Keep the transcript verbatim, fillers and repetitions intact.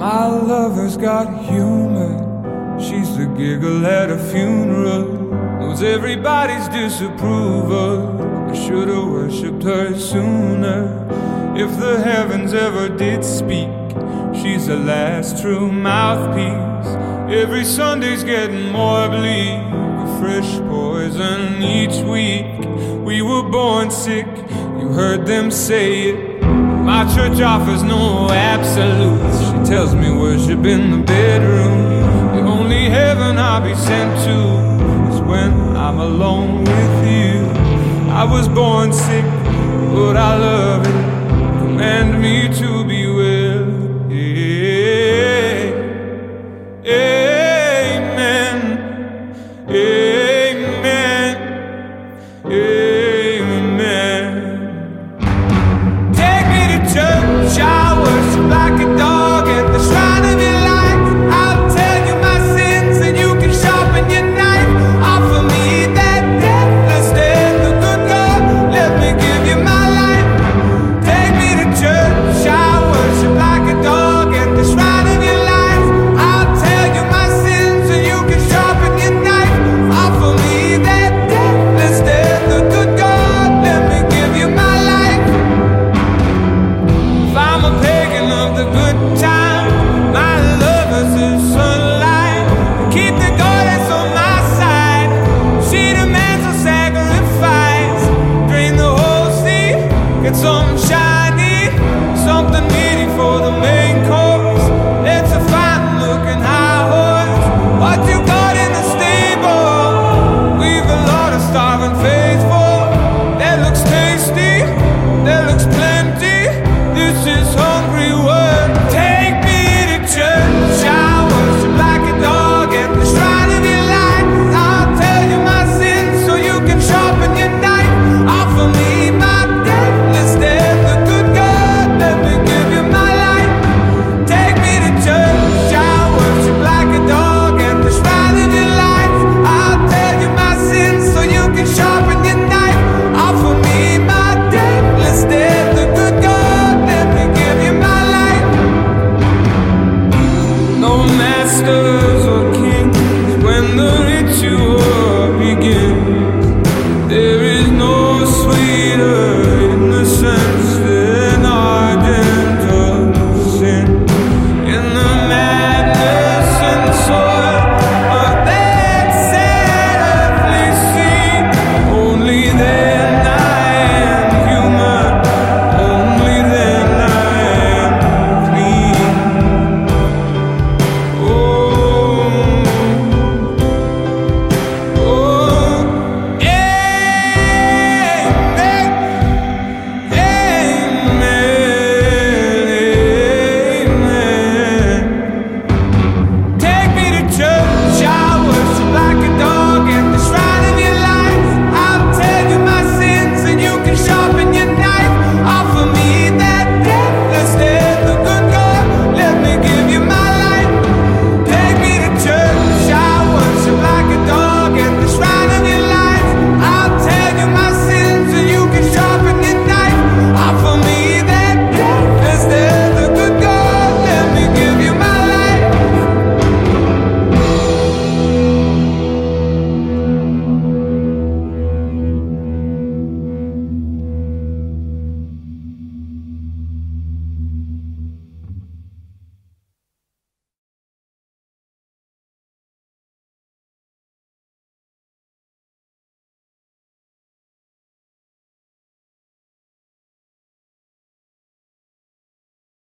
My lover's got humor. She's the giggle at a funeral. Knows everybody's disapproval. I should've worshipped her sooner. If the heavens ever did speak, she's the last true mouthpiece. Every Sunday's getting more bleak, a fresh poison each week. We were born sick, you heard them say it. My church offers no absolutes. She tells me worship in the bedroom. The only heaven I'll be sent to is when I'm alone with you. I was born sick, but I love it. Command me to be well. Yeah. Amen. Amen. Amen. Take me to church, I worship like a dog at the shrine of your life. I'll tell you my sins and you can sharpen your knife. Offer me that deathless death, the good God, let me give you my life. Take me to church, I worship like a dog at the shrine of your life. I'll tell you my sins and you can sharpen your knife. Offer me that deathless death, the good God, let me give you my life. If I'm a pagan of the good time, my lover's the sunlight. Keep the goddess on my side. She demands a sacrifice. Drain the whole sea, get something shiny, something meaty for the main course. It's a fine looking high horse. What you got in the stable? We've a lot of starving faithful. That looks tasty, that looks plenty. This is